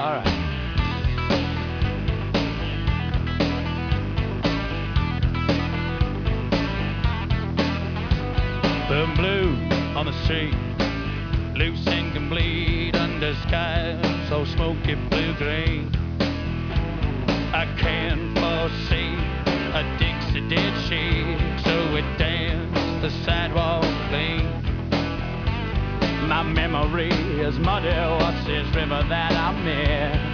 All right. Boom blue on the street, loose and complete under skies so smoky blue-green. I can't foresee a Dixie did she, so it danced the sidewalk clean. My memory is muddy, what's this river that I'm in?